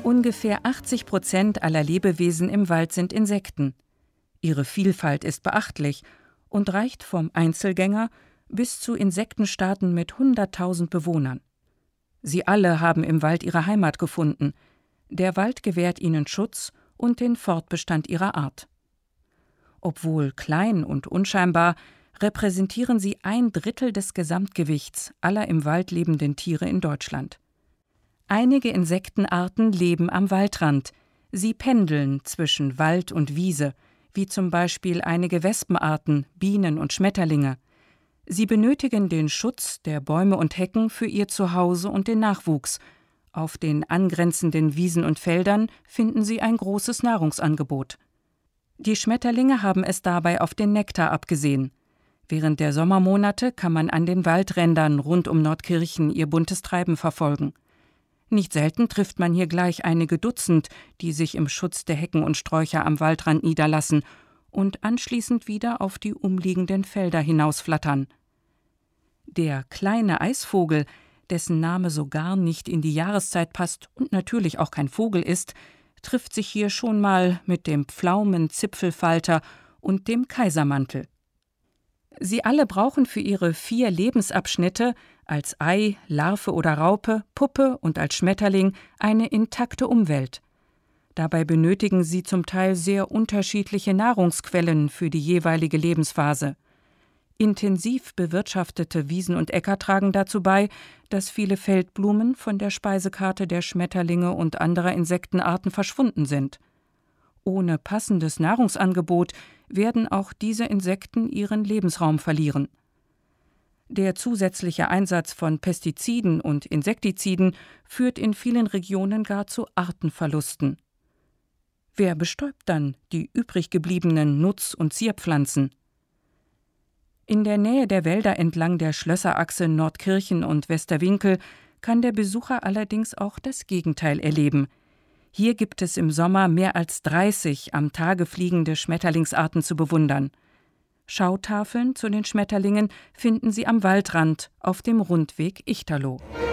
Ungefähr 80% aller Lebewesen im Wald sind Insekten. Ihre Vielfalt ist beachtlich und reicht vom Einzelgänger bis zu Insektenstaaten mit 100.000 Bewohnern. Sie alle haben im Wald ihre Heimat gefunden. Der Wald gewährt ihnen Schutz und den Fortbestand ihrer Art. Obwohl klein und unscheinbar, repräsentieren sie 1/3 des Gesamtgewichts aller im Wald lebenden Tiere in Deutschland. Einige Insektenarten leben am Waldrand. Sie pendeln zwischen Wald und Wiese, wie zum Beispiel einige Wespenarten, Bienen und Schmetterlinge. Sie benötigen den Schutz der Bäume und Hecken für ihr Zuhause und den Nachwuchs. Auf den angrenzenden Wiesen und Feldern finden sie ein großes Nahrungsangebot. Die Schmetterlinge haben es dabei auf den Nektar abgesehen. Während der Sommermonate kann man an den Waldrändern rund um Nordkirchen ihr buntes Treiben verfolgen. Nicht selten trifft man hier gleich einige Dutzend, die sich im Schutz der Hecken und Sträucher am Waldrand niederlassen und anschließend wieder auf die umliegenden Felder hinausflattern. Der kleine Eisvogel, dessen Name so gar nicht in die Jahreszeit passt und natürlich auch kein Vogel ist, trifft sich hier schon mal mit dem Pflaumenzipfelfalter und dem Kaisermantel. Sie alle brauchen für ihre 4 Lebensabschnitte, als Ei, Larve oder Raupe, Puppe und als Schmetterling, eine intakte Umwelt. Dabei benötigen sie zum Teil sehr unterschiedliche Nahrungsquellen für die jeweilige Lebensphase. Intensiv bewirtschaftete Wiesen und Äcker tragen dazu bei, dass viele Feldblumen von der Speisekarte der Schmetterlinge und anderer Insektenarten verschwunden sind. Ohne passendes Nahrungsangebot werden auch diese Insekten ihren Lebensraum verlieren. Der zusätzliche Einsatz von Pestiziden und Insektiziden führt in vielen Regionen gar zu Artenverlusten. Wer bestäubt dann die übrig gebliebenen Nutz- und Zierpflanzen? In der Nähe der Wälder entlang der Schlösserachse Nordkirchen und Westerwinkel kann der Besucher allerdings auch das Gegenteil erleben. Hier gibt es im Sommer mehr als 30 am Tage fliegende Schmetterlingsarten zu bewundern. Schautafeln zu den Schmetterlingen finden Sie am Waldrand auf dem Rundweg Ichterloh.